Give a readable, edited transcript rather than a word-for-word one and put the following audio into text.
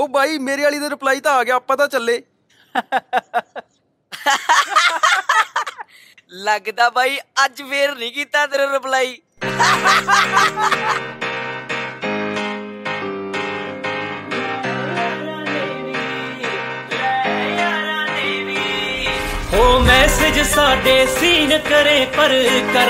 ਉਹ ਬਾਈ ਮੇਰੇ ਵਾਲੀ ਦਾ ਰਿਪਲਾਈ ਤਾਂ ਆ ਗਿਆ, ਆਪਾਂ ਤਾਂ ਚੱਲੇ। ਲੱਗਦਾ ਬਾਈ ਅੱਜ ਫੇਰ ਨਹੀਂ ਕੀਤਾ ਤੇਰਾ ਰਿਪਲਾਈ। ਹੋ ਮੈਸੇਜ ਸਾਡੇ ਸੀਨ ਕਰੇ ਪਰ ਕਰ